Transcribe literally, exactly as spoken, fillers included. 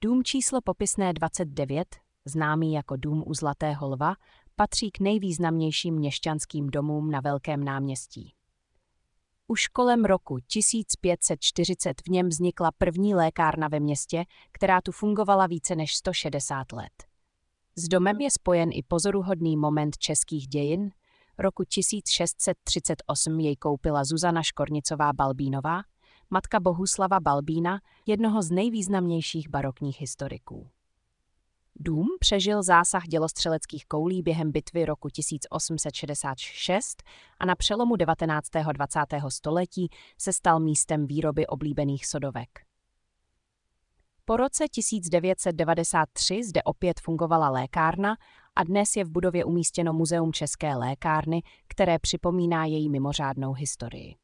Dům číslo popisné dvacet devět, známý jako Dům u Zlatého lva, patří k nejvýznamnějším měšťanským domům na Velkém náměstí. Už kolem roku tisíc pět set čtyřicet v něm vznikla první lékárna ve městě, která tu fungovala více než sto šedesát let. S domem je spojen i pozoruhodný moment českých dějin. Roku tisíc šest set třicet osm jej koupila Zuzana Škornicová-Balbínová, matka Bohuslava Balbína, jednoho z nejvýznamnějších barokních historiků. Dům přežil zásah dělostřeleckých koulí během bitvy roku tisíc osm set šedesát šest a na přelomu devatenáctého a dvacátého století se stal místem výroby oblíbených sodovek. Po roce tisíc devět set devadesát tři zde opět fungovala lékárna a dnes je v budově umístěno Muzeum české lékárny, které připomíná její mimořádnou historii.